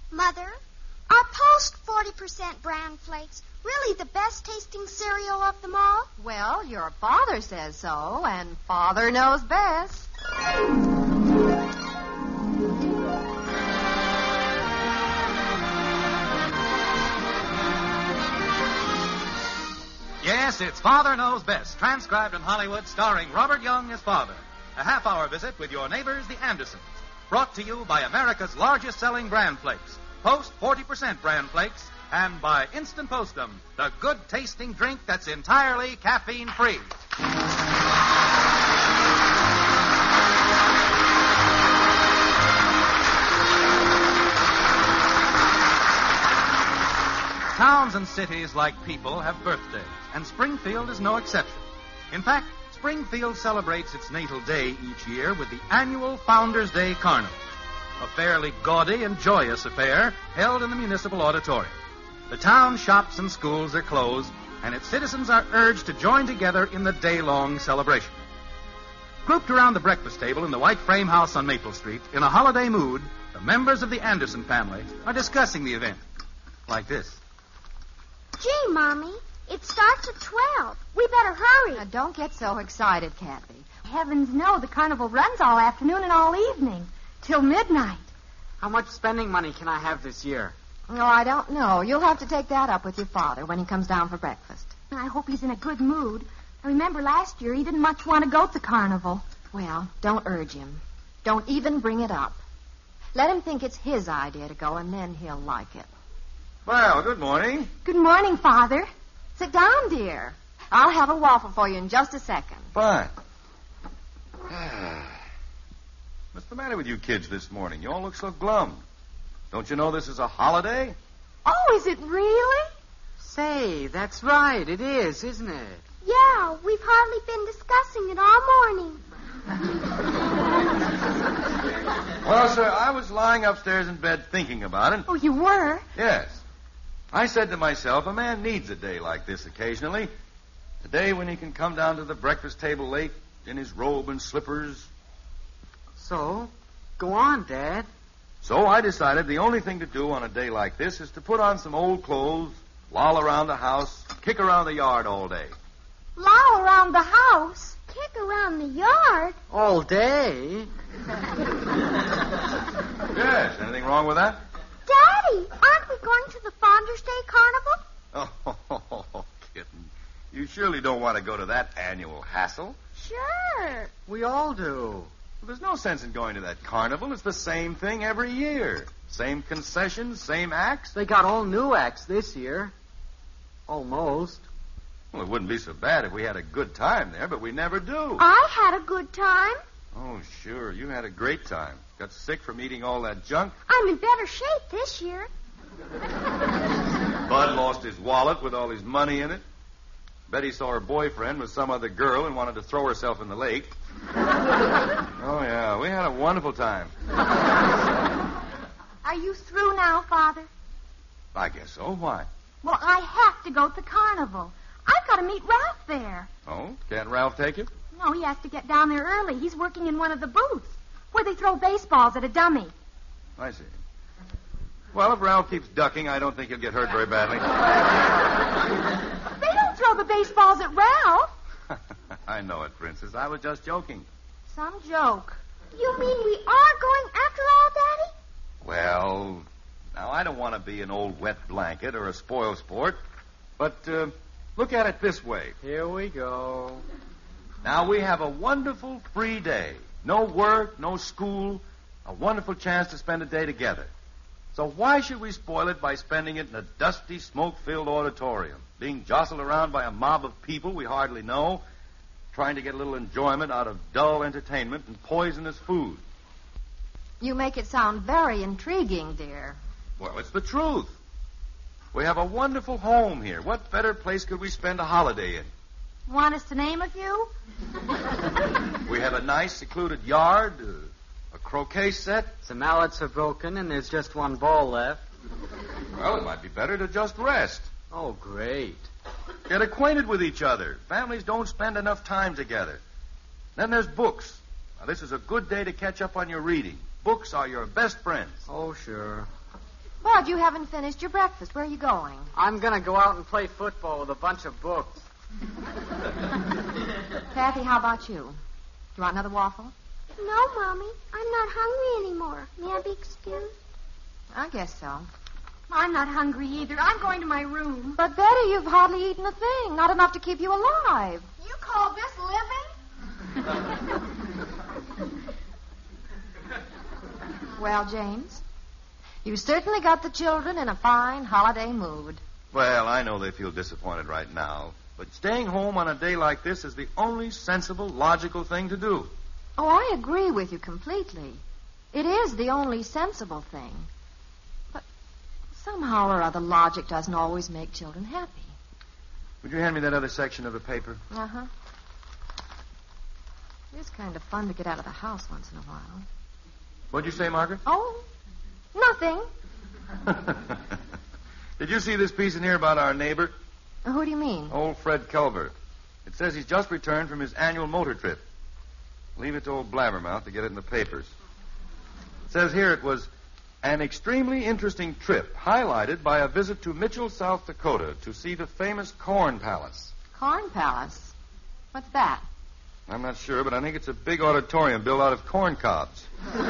Mother, are Post 40% bran flakes really the best tasting cereal of them all? Well, your father says so, and Father knows best. Yes, it's Father Knows Best, transcribed in Hollywood, starring Robert Young as Father. A half-hour visit with your neighbors, the Andersons. Brought to you by America's largest-selling bran flakes, Post 40% bran flakes, and by Instant Postum, the good-tasting drink that's entirely caffeine-free. Towns and cities, like people, have birthdays, and Springfield is no exception. In fact, Springfield celebrates its natal day each year with the annual Founders' Day Carnival, a fairly gaudy and joyous affair held in the municipal auditorium. The town shops and schools are closed, and its citizens are urged to join together in the day-long celebration. Grouped around the breakfast table in the white frame house on Maple Street, in a holiday mood, the members of the Anderson family are discussing the event like this. Gee, Mommy, it starts at 12. We better hurry. Now, don't get so excited, Kathy. Heavens no, the carnival runs all afternoon and all evening, till midnight. How much spending money can I have this year? Oh, I don't know. You'll have to take that up with your father when he comes down for breakfast. I hope he's in a good mood. I remember last year he didn't much want to go to the carnival. Well, don't urge him. Don't even bring it up. Let him think it's his idea to go, and then he'll like it. Well, good morning. Good morning, Father. Sit down, dear. I'll have a waffle for you in just a second. Fine. What's the matter with you kids this morning? You all look so glum. Don't you know this is a holiday? Oh, is it really? Say, that's right. It is, isn't it? Yeah, we've hardly been discussing it all morning. Well, sir, I was lying upstairs in bed thinking about it. Oh, you were? Yes. I said to myself, a man needs a day like this occasionally. A day when he can come down to the breakfast table late in his robe and slippers. So, go on, Dad. So I decided the only thing to do on a day like this is to put on some old clothes, loll around the house, kick around the yard all day. Loll around the house? Kick around the yard? All day? Yes, anything wrong with that? Daddy, aren't we going to the Founders' Day Carnival? Oh, kitten. You surely don't want to go to that annual hassle. Sure. We all do. Well, there's no sense in going to that carnival. It's the same thing every year. Same concessions, same acts. They got all new acts this year. Almost. Well, it wouldn't be so bad if we had a good time there, but we never do. I had a good time. Oh, sure. You had a great time. Got sick from eating all that junk. I'm in better shape this year. Bud lost his wallet with all his money in it. Betty saw her boyfriend with some other girl and wanted to throw herself in the lake. Oh, yeah. We had a wonderful time. Are you through now, Father? I guess so. Why? Well, I have to go to the carnival. I've got to meet Ralph there. Oh? Can't Ralph take you? No, he has to get down there early. He's working in one of the booths where they throw baseballs at a dummy. I see. Well, if Ralph keeps ducking, I don't think he'll get hurt very badly. They don't throw the baseballs at Ralph. I know it, Princess. I was just joking. Some joke. You mean we are going after all, Daddy? Well, now, I don't want to be an old wet blanket or a spoil sport, but look at it this way. Here we go. Now, we have a wonderful free day. No work, no school, a wonderful chance to spend a day together. So why should we spoil it by spending it in a dusty, smoke-filled auditorium, being jostled around by a mob of people we hardly know, trying to get a little enjoyment out of dull entertainment and poisonous food? You make it sound very intriguing, dear. Well, it's the truth. We have a wonderful home here. What better place could we spend a holiday in? Want us to name a few? We have a nice, secluded yard, a croquet set. Some mallets are broken and there's just one ball left. Well, it might be better to just rest. Oh, great. Get acquainted with each other. Families don't spend enough time together. Then there's books. Now, this is a good day to catch up on your reading. Books are your best friends. Oh, sure. Bud, you haven't finished your breakfast. Where are you going? I'm going to go out and play football with a bunch of books. Kathy, how about you? Do you want another waffle? No, Mommy. I'm not hungry anymore. May I be excused? I guess so. I'm not hungry either. I'm going to my room. But, Betty, you've hardly eaten a thing. Not enough to keep you alive. You call this living? Well, James, you certainly got the children in a fine holiday mood. Well, I know they feel disappointed right now, but staying home on a day like this is the only sensible, logical thing to do. Oh, I agree with you completely. It is the only sensible thing. But somehow or other, logic doesn't always make children happy. Would you hand me that other section of the paper? Uh-huh. It is kind of fun to get out of the house once in a while. What'd you say, Margaret? Oh, nothing. Did you see this piece in here about our neighbor? Who do you mean? Old Fred Culver. It says he's just returned from his annual motor trip. Leave it to old Blabbermouth to get it in the papers. It says here it was an extremely interesting trip, highlighted by a visit to Mitchell, South Dakota, to see the famous Corn Palace. Corn Palace? What's that? I'm not sure, but I think it's a big auditorium built out of corn cobs.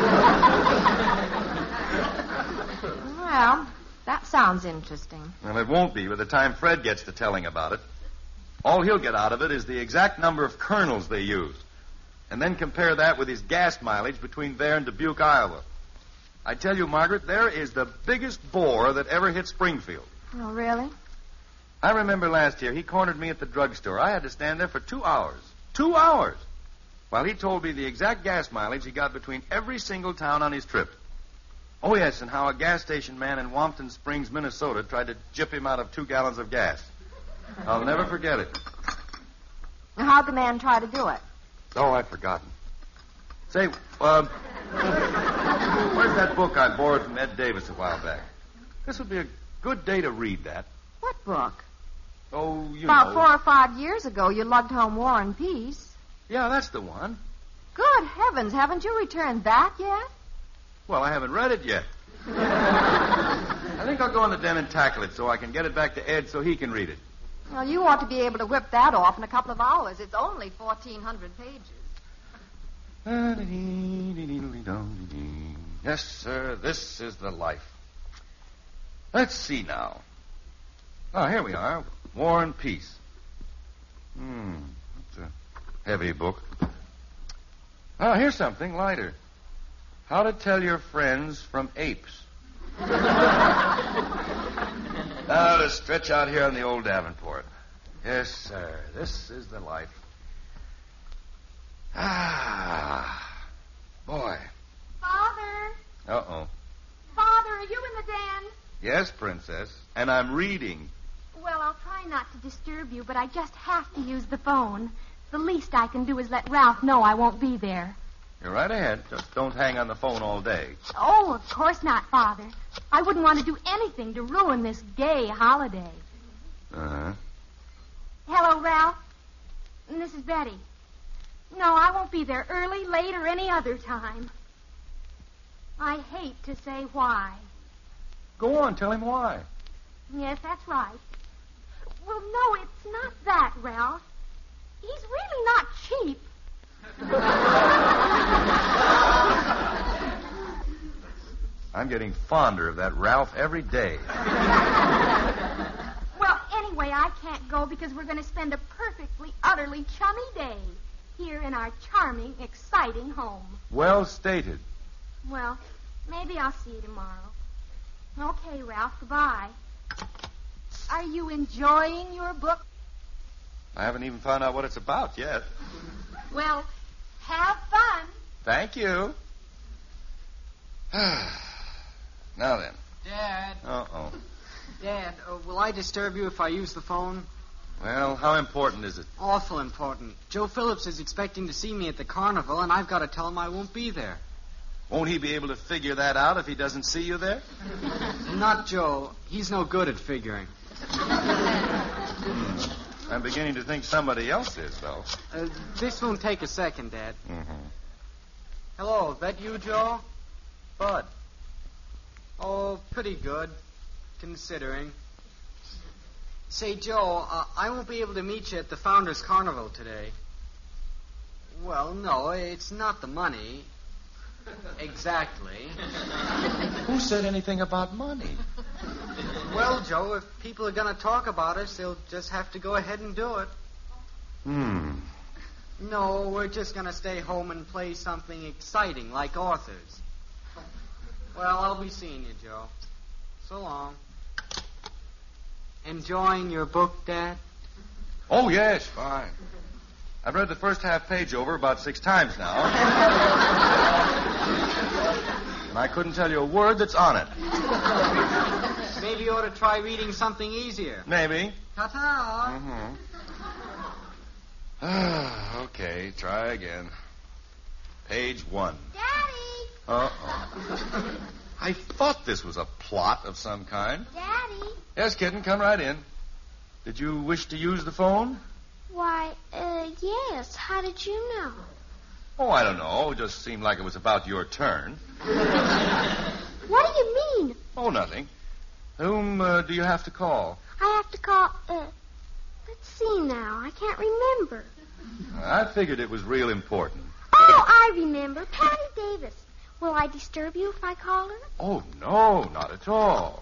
Well, that sounds interesting. Well, it won't be by the time Fred gets to telling about it. All he'll get out of it is the exact number of kernels they use. And then compare that with his gas mileage between there and Dubuque, Iowa. I tell you, Margaret, there is the biggest bore that ever hit Springfield. Oh, really? I remember last year he cornered me at the drugstore. I had to stand there for 2 hours. 2 hours! While he told me the exact gas mileage he got between every single town on his trip. Oh, yes, and how a gas station man in Wampton Springs, Minnesota, tried to gyp him out of 2 gallons of gas. I'll never forget it. How'd the man try to do it? Oh, I've forgotten. Say, where's that book I borrowed from Ed Davis a while back? This would be a good day to read that. What book? Oh, you About know. 4 or 5 years ago, you lugged home War and Peace. Yeah, that's the one. Good heavens, haven't you returned that yet? Well, I haven't read it yet. I think I'll go in the den and tackle it so I can get it back to Ed so he can read it. Well, you ought to be able to whip that off in a couple of hours. It's only 1,400 pages. Yes, sir, this is the life. Let's see now. Oh, here we are. War and Peace. That's a heavy book. Oh, here's something lighter. How to Tell Your Friends from Apes. Now to stretch out here on the old Davenport. Yes, sir, this is the life. Ah, boy. Father. Uh-oh. Father, are you in the den? Yes, Princess, and I'm reading. Well, I'll try not to disturb you, but I just have to use the phone. The least I can do is let Ralph know I won't be there. You're right ahead. Just don't hang on the phone all day. Oh, of course not, Father. I wouldn't want to do anything to ruin this gay holiday. Uh-huh. Hello, Ralph. This is Betty. No, I won't be there early, late, or any other time. I hate to say why. Go on, tell him why. Yes, that's right. Well, no, it's not that, Ralph. He's really not cheap. I'm getting fonder of that Ralph every day. Well, anyway, I can't go because we're going to spend a perfectly, utterly chummy day here in our charming, exciting home. Well stated. Well, maybe I'll see you tomorrow. Okay, Ralph, goodbye. Are you enjoying your book? I haven't even found out what it's about yet. Well, have fun. Thank you. Now then. Dad. Uh-oh. Dad, will I disturb you if I use the phone? Well, how important is it? Awful important. Joe Phillips is expecting to see me at the carnival, and I've got to tell him I won't be there. Won't he be able to figure that out if he doesn't see you there? Not Joe. He's no good at figuring. I'm beginning to think somebody else is, though. This won't take a second, Dad. Mm-hmm. Hello, is that you, Joe? Bud. Oh, pretty good, considering. Say, Joe, I won't be able to meet you at the Founders Carnival today. Well, no, it's not the money. Exactly. Who said anything about money? Well, Joe, if people are going to talk about us, they'll just have to go ahead and do it. No, we're just going to stay home and play something exciting, like authors. Well, I'll be seeing you, Joe. So long. Enjoying your book, Dad? Oh, yes, fine. I've read the first half page over about 6 times now. And I couldn't tell you a word that's on it. Maybe you ought to try reading something easier. Maybe. Ta-ta. Okay, try again. Page 1. Daddy! Uh-oh. I thought this was a plot of some kind. Daddy? Yes, kitten, come right in. Did you wish to use the phone? Why, yes. How did you know? Oh, I don't know. It just seemed like it was about your turn. What do you mean? Oh, nothing. Whom do you have to call? I have to call, let's see now. I can't remember. I figured it was real important. Oh, I remember. Patty Davis. Will I disturb you if I call her? Oh, no, not at all.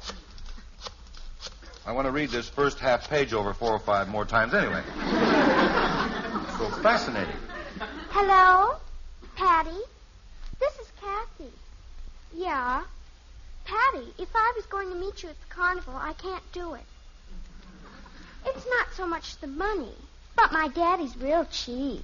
I want to read this first half page over 4 or 5 more times anyway. So fascinating. Hello? Patty? This is Kathy. Yeah? Patty, if I was going to meet you at the carnival, I can't do it. It's not so much the money, but my daddy's real cheap.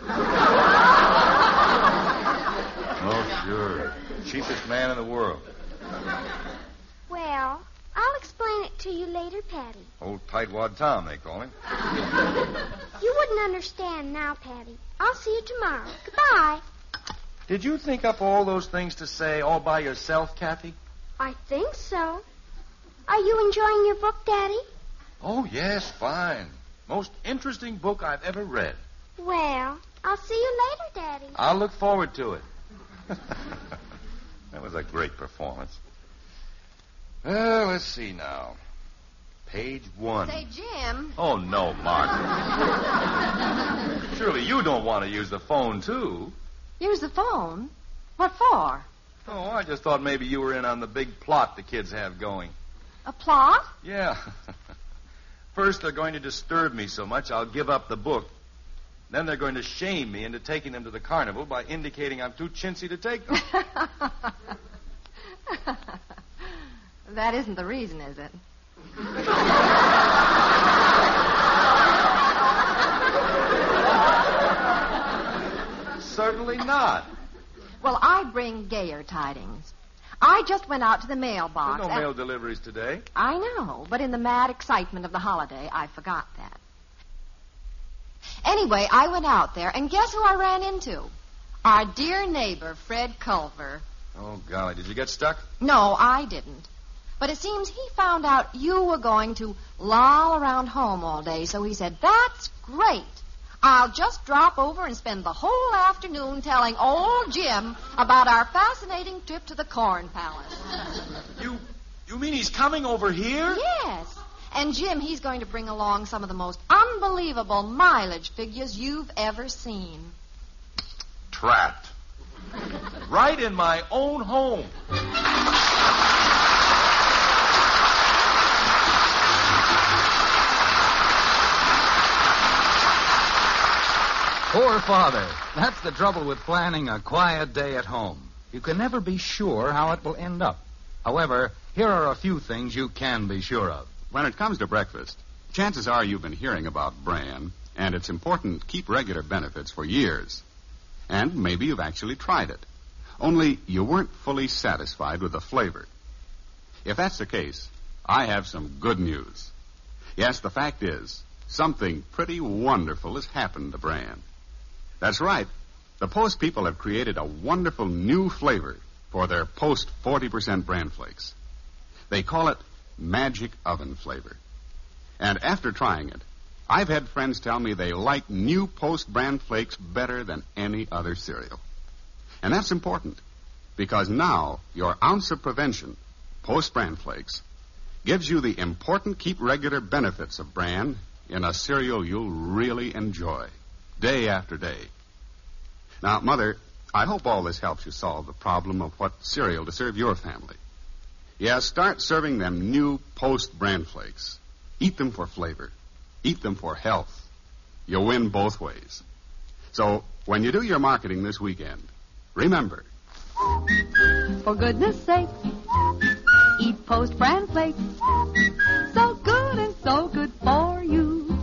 Oh, sure. Cheapest man in the world. Well, I'll explain it to you later, Patty. Old Tightwad Tom, they call him. You wouldn't understand now, Patty. I'll see you tomorrow. Goodbye. Did you think up all those things to say all by yourself, Kathy? I think so. Are you enjoying your book, Daddy? Oh, yes, fine. Most interesting book I've ever read. Well, I'll see you later, Daddy. I'll look forward to it. That was a great performance. Well, let's see now. Page 1. Say, Jim. Oh, no, Margaret. Surely you don't want to use the phone, too. Use the phone? What for? Oh, I just thought maybe you were in on the big plot the kids have going. A plot? Yeah. First, they're going to disturb me so much I'll give up the book. Then they're going to shame me into taking them to the carnival by indicating I'm too chintzy to take them. That isn't the reason, is it? Certainly not. Well, I bring gayer tidings. I just went out to the mailbox. There's no mail deliveries today. I know, but in the mad excitement of the holiday, I forgot that. Anyway, I went out there, and guess who I ran into? Our dear neighbor, Fred Culver. Oh, golly, did you get stuck? No, I didn't. But it seems he found out you were going to loll around home all day, so he said, "That's great. I'll just drop over and spend the whole afternoon telling old Jim about our fascinating trip to the Corn Palace." You mean he's coming over here? Yes. And Jim, he's going to bring along some of the most unbelievable mileage figures you've ever seen. Trapped. Right in my own home. Poor father. That's the trouble with planning a quiet day at home. You can never be sure how it will end up. However, here are a few things you can be sure of. When it comes to breakfast, chances are you've been hearing about bran, and it's important to keep regular benefits for years. And maybe you've actually tried it. Only you weren't fully satisfied with the flavor. If that's the case, I have some good news. Yes, the fact is, something pretty wonderful has happened to bran. That's right. The Post people have created a wonderful new flavor for their Post 40% bran flakes. They call it Magic Oven Flavor. And after trying it, I've had friends tell me they like new Post bran flakes better than any other cereal. And that's important, because now your ounce of prevention, Post Bran Flakes, gives you the important keep regular benefits of bran in a cereal you'll really enjoy, day after day. Now, Mother, I hope all this helps you solve the problem of what cereal to serve your family. Yes, start serving them new Post Bran Flakes. Eat them for flavor. Eat them for health. You'll win both ways. So, when you do your marketing this weekend, remember. For goodness sake, eat Post Bran Flakes. So good and so good for you.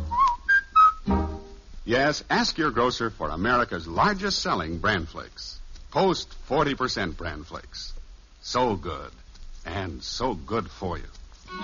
Yes, ask your grocer for America's largest selling Bran Flakes. Post 40% Bran Flakes. So good. And so good for you.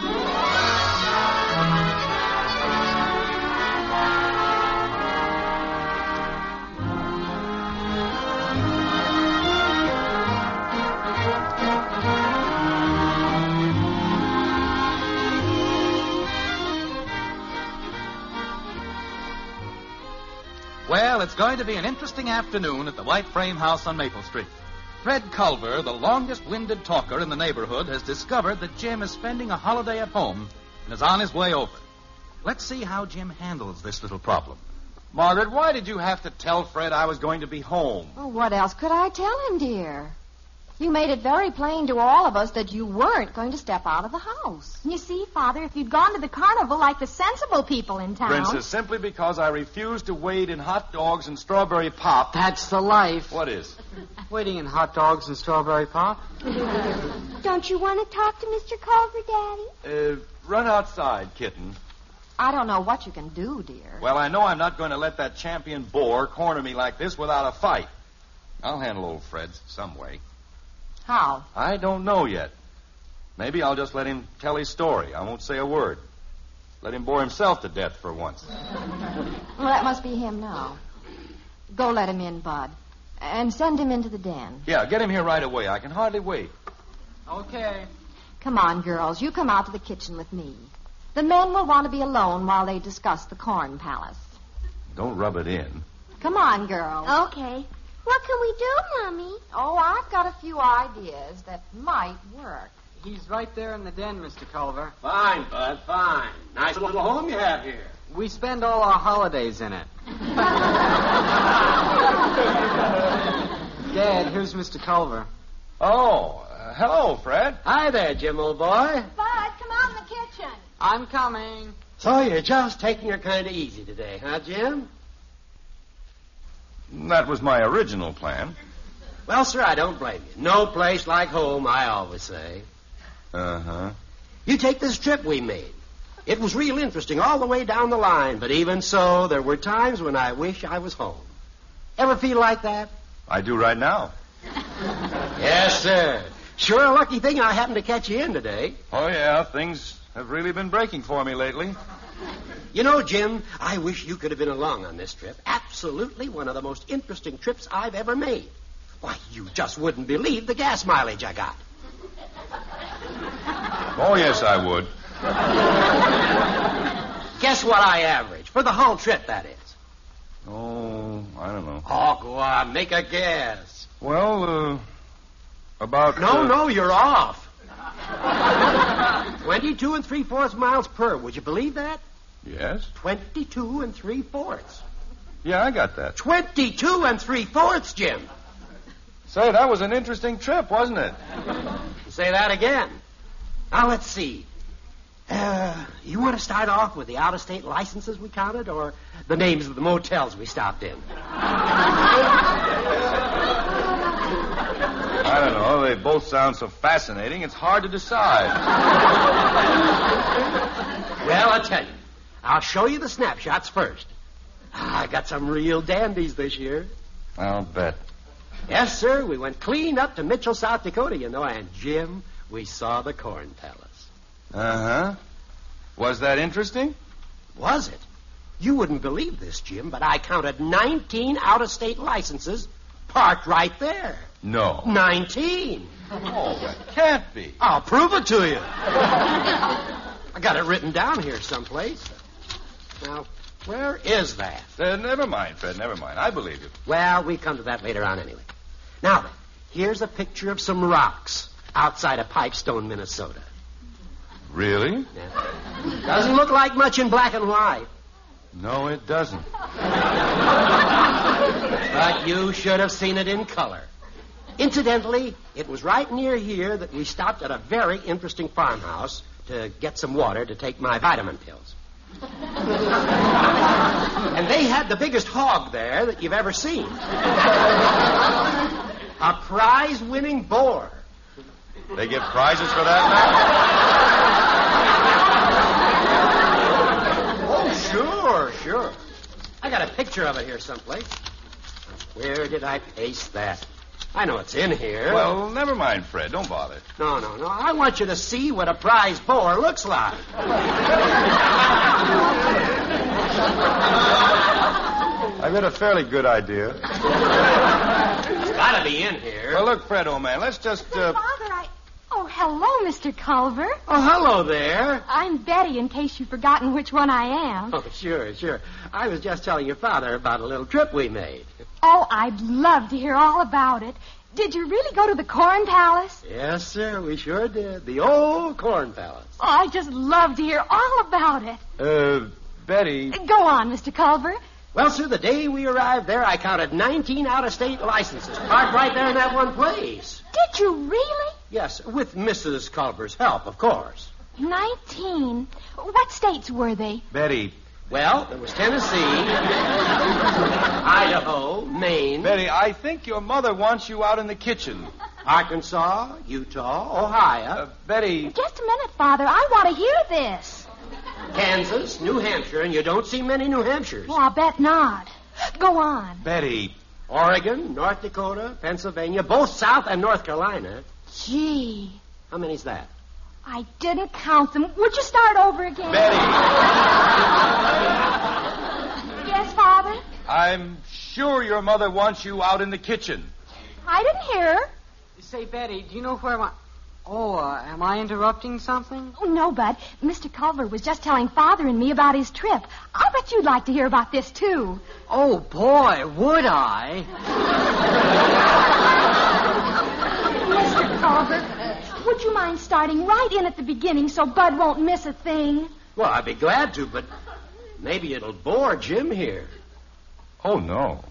Well, it's going to be an interesting afternoon at the White Frame House on Maple Street. Fred Culver, the longest-winded talker in the neighborhood, has discovered that Jim is spending a holiday at home and is on his way over. Let's see how Jim handles this little problem. Margaret, why did you have to tell Fred I was going to be home? Oh, what else could I tell him, dear? You made it very plain to all of us that you weren't going to step out of the house. You see, Father, if you'd gone to the carnival like the sensible people in town... Princess, simply because I refused to wade in hot dogs and strawberry pop. That's the life. What is? Waiting in hot dogs and strawberry pop. Don't you want to talk to Mr. Culver, Daddy? Run outside, kitten. I don't know what you can do, dear. Well, I know I'm not going to let that champion boar corner me like this without a fight. I'll handle old Fred some way. How? I don't know yet. Maybe I'll just let him tell his story. I won't say a word. Let him bore himself to death for once. Well, that must be him now. Go let him in, Bud. And send him into the den. Yeah, get him here right away. I can hardly wait. Okay. Come on, girls. You come out to the kitchen with me. The men will want to be alone while they discuss the Corn Palace. Don't rub it in. Come on, girls. Okay. What can we do, Mommy? Oh, I've got a few ideas that might work. He's right there in the den, Mr. Culver. Fine, Bud, fine. Nice little home you have here. We spend all our holidays in it. Dad, here's Mr. Culver. Oh, hello, Fred. Hi there, Jim, old boy. Bud, come out in the kitchen. I'm coming. So you're just taking her kind of easy today, huh, Jim? That was my original plan. Well, sir, I don't blame you. No place like home, I always say. Uh-huh. You take this trip we made. It was real interesting all the way down the line, but even so, there were times when I wish I was home. Ever feel like that? I do right now. Yes, sir. Sure a lucky thing I happened to catch you in today. Oh, yeah, things have really been breaking for me lately. You know, Jim, I wish you could have been along on this trip. Absolutely one of the most interesting trips I've ever made. Why, you just wouldn't believe the gas mileage I got. Oh, yes, I would. Guess what I averaged? For the whole trip, that is. Oh, I don't know. Oh, go on, make a guess. Well, about... No, you're off. 22 3/4 miles per. Would you believe that? Yes? 22 3/4. Yeah, I got that. 22 3/4, Jim. Say, that was an interesting trip, wasn't it? Say that again. Now, let's see. You want to start off with the out-of-state licenses we counted, or the names of the motels we stopped in? I don't know. They both sound so fascinating, it's hard to decide. Well, I'll tell you. I'll show you the snapshots first. I got some real dandies this year. I'll bet. Yes, sir. We went clean up to Mitchell, South Dakota, you know, and, Jim, we saw the Corn Palace. Uh-huh. Was that interesting? Was it? You wouldn't believe this, Jim, but I counted 19 out-of-state licenses parked right there. No. 19. Oh, that can't be. I'll prove it to you. I got it written down here someplace. Now, where is that? Never mind, Fred, never mind. I believe you. Well, we come to that later on anyway. Now then, here's a picture of some rocks. outside of Pipestone, Minnesota. Really? Yeah. Doesn't look like much in black and white. No, it doesn't. But you should have seen it in color. Incidentally, it was right near here that we stopped at a very interesting farmhouse to get some water to take my vitamin pills. And they had the biggest hog there that you've ever seen. A prize-winning boar. They give prizes for that, Oh, sure. I got a picture of it here someplace. Where did I paste that? I know it's in here. Well, never mind, Fred. Don't bother. No. I want you to see what a prize boar looks like. I've got a fairly good idea. It's got to be in here. Well, look, Fred, old man, let's just... Father, Oh, hello, Mr. Culver. Oh, hello there. I'm Betty, in case you've forgotten which one I am. Oh, sure. I was just telling your father about a little trip we made. Oh, I'd love to hear all about it. Did you really go to the Corn Palace? Yes, sir, we sure did. The old Corn Palace. Oh, I just love to hear all about it. Betty... Go on, Mr. Culver. Well, sir, the day we arrived there, I counted 19 out-of-state licenses parked right there in that one place. Did you really? Yes, with Mrs. Culver's help, of course. 19? What states were they? Betty... Well, there was Tennessee, Idaho, Maine... Betty, I think your mother wants you out in the kitchen. Arkansas, Utah, Ohio... Betty... Just a minute, Father. I want to hear this. Kansas, New Hampshire, and you don't see many New Hampshires. Well, I'll bet not. Go on. Betty... Oregon, North Dakota, Pennsylvania, both South and North Carolina. Gee. How many's that? I didn't count them. Would you start over again? Betty! Yes, Father? I'm sure your mother wants you out in the kitchen. I didn't hear her. Say, Betty, do you know where my... Oh, am I interrupting something? Oh, no, Bud. Mr. Culver was just telling Father and me about his trip. I'll bet you'd like to hear about this, too. Oh, boy, would I? Mr. Culver, would you mind starting right in at the beginning so Bud won't miss a thing? Well, I'd be glad to, but maybe it'll bore Jim here. Oh, no.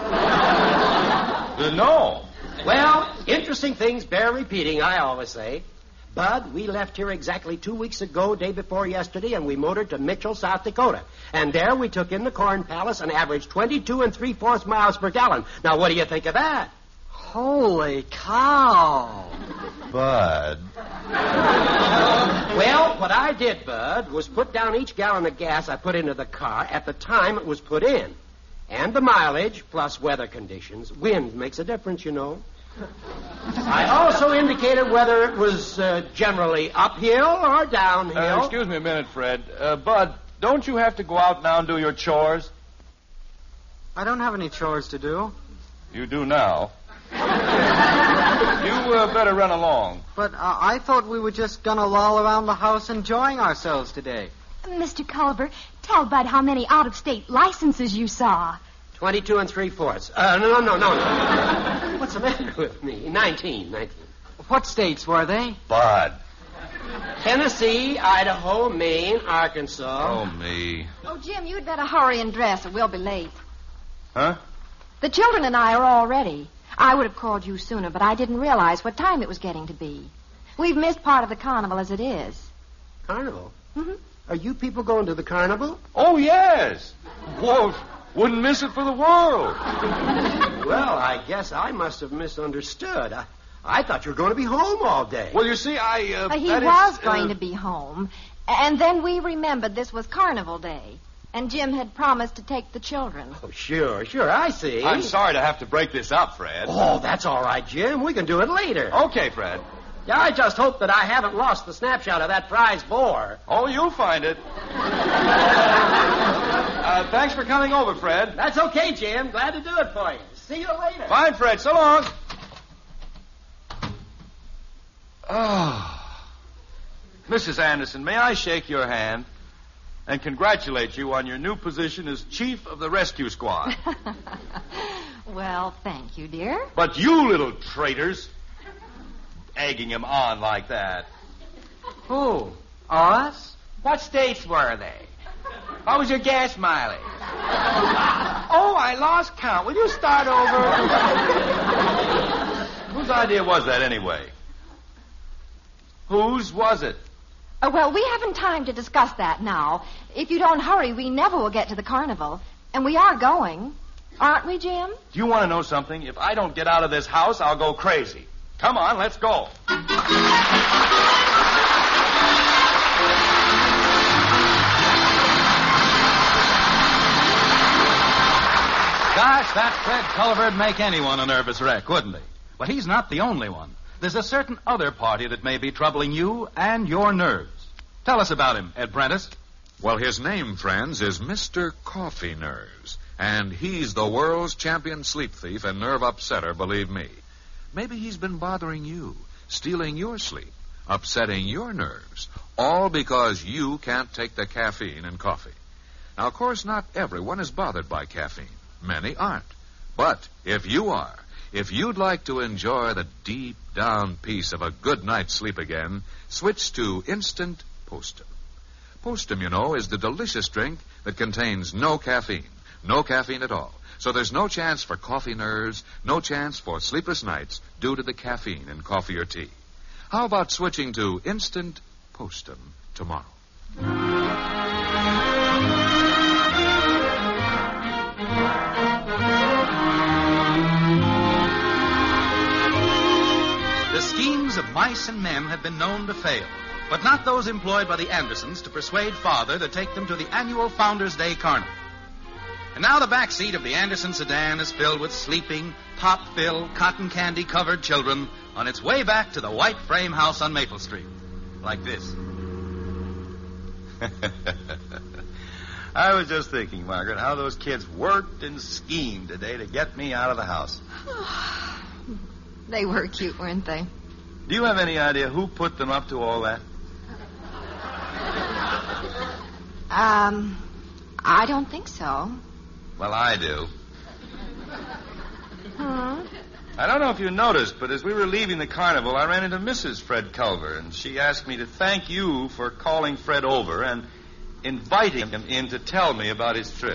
No. Well, interesting things bear repeating, I always say. Bud, we left here exactly 2 weeks ago, day before yesterday, and we motored to Mitchell, South Dakota. And there we took in the Corn Palace and averaged 22 3/4 miles per gallon. Now, what do you think of that? Holy cow. Bud. Well, what I did, Bud, was put down each gallon of gas I put into the car at the time it was put in. And the mileage, plus weather conditions. Wind makes a difference, you know. I also indicated whether it was generally uphill or downhill. Excuse me a minute, Fred. Bud, don't you have to go out now and do your chores? I don't have any chores to do. You do now. You better run along. But I thought we were just going to loll around the house enjoying ourselves today. Mr. Culver, tell Bud how many out-of-state licenses you saw. 22 3/4. No. What's the matter with me? 19. What states were they? Bud. Tennessee, Idaho, Maine, Arkansas. Oh, me. Oh, Jim, you'd better hurry and dress or we'll be late. Huh? The children and I are all ready. I would have called you sooner, but I didn't realize what time it was getting to be. We've missed part of the carnival as it is. Carnival? Mm-hmm. Are you people going to the carnival? Oh, yes. Whoa, wouldn't miss it for the world. Well, I guess I must have misunderstood. I thought you were going to be home all day. Well, you see, He was going to be home, and then we remembered this was Carnival Day, and Jim had promised to take the children. Oh, sure, I see. I'm sorry to have to break this up, Fred. Oh, that's all right, Jim. We can do it later. Okay, Fred. Yeah, I just hope that I haven't lost the snapshot of that prize boar. Oh, you'll find it. Thanks for coming over, Fred. That's okay, Jim. Glad to do it for you. See you later. Fine, Fred. So long. Oh. Mrs. Anderson, may I shake your hand and congratulate you on your new position as chief of the rescue squad? Well, thank you, dear. But you little traitors... egging him on like that. Who? Us? What states were they? What was your gas mileage? Oh, I lost count. Will you start over? Whose idea was that, anyway? Whose was it? Well, we haven't time to discuss that now. If you don't hurry, we never will get to the carnival. And we are going. Aren't we, Jim? Do you want to know something? If I don't get out of this house, I'll go crazy. Come on, let's go. Gosh, that Fred Culver'd make anyone a nervous wreck, wouldn't he? But he's not the only one. There's a certain other party that may be troubling you and your nerves. Tell us about him, Ed Prentice. Well, his name, friends, is Mr. Coffee Nerves. And he's the world's champion sleep thief and nerve upsetter, believe me. Maybe he's been bothering you, stealing your sleep, upsetting your nerves, all because you can't take the caffeine in coffee. Now, of course, not everyone is bothered by caffeine. Many aren't. But if you are, if you'd like to enjoy the deep down peace of a good night's sleep again, switch to Instant Postum. Postum, you know, is the delicious drink that contains no caffeine at all. So there's no chance for coffee nerves, no chance for sleepless nights due to the caffeine in coffee or tea. How about switching to Instant Postum tomorrow? The schemes of mice and men have been known to fail, but not those employed by the Andersons to persuade Father to take them to the annual Founders' Day Carnival. And now the back seat of the Anderson sedan is filled with sleeping, pop-filled, cotton candy-covered children on its way back to the white frame house on Maple Street. Like this. I was just thinking, Margaret, how those kids worked and schemed today to get me out of the house. They were cute, weren't they? Do you have any idea who put them up to all that? I don't think so. Well, I do. Huh? I don't know if you noticed, but as we were leaving the carnival, I ran into Mrs. Fred Culver, and she asked me to thank you for calling Fred over and inviting him in to tell me about his trip.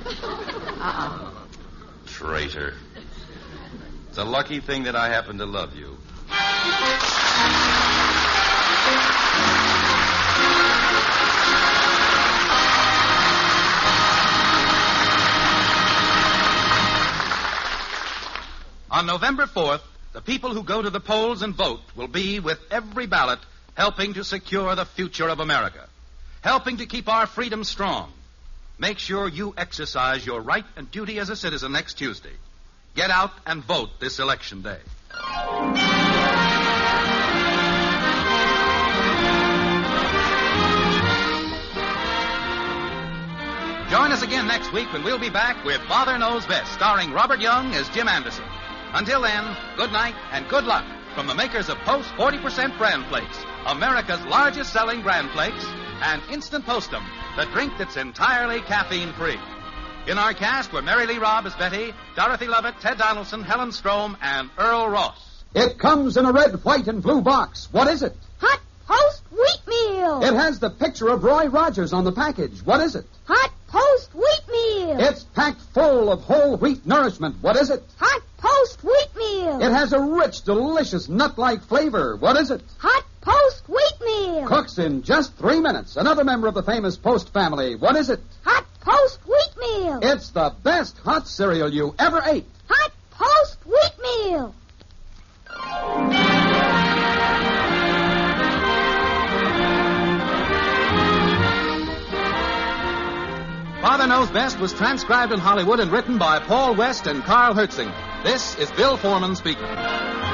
Traitor. It's a lucky thing that I happen to love you. On November 4th, the people who go to the polls and vote will be, with every ballot, helping to secure the future of America, helping to keep our freedom strong. Make sure you exercise your right and duty as a citizen next Tuesday. Get out and vote this election day. Join us again next week when we'll be back with Father Knows Best, starring Robert Young as Jim Anderson. Until then, good night and good luck from the makers of Post 40% Bran Flakes, America's largest selling Bran Flakes, and Instant Postum, the drink that's entirely caffeine-free. In our cast were Mary Lee Robb as Betty, Dorothy Lovett, Ted Donaldson, Helen Strom, and Earl Ross. It comes in a red, white, and blue box. What is it? Hot Post Wheatmeal. It has the picture of Roy Rogers on the package. What is it? Hot Post Wheatmeal. It's packed full of whole wheat nourishment. What is it? Hot Post Wheatmeal. It has a rich, delicious, nut-like flavor. What is it? Hot Post Wheatmeal. Cooks in just 3 minutes. Another member of the famous Post family. What is it? Hot Post Wheatmeal. It's the best hot cereal you ever ate. Hot Post Wheatmeal. Father Knows Best was transcribed in Hollywood and written by Paul West and Carl Hertzing. This is Bill Foreman speaking.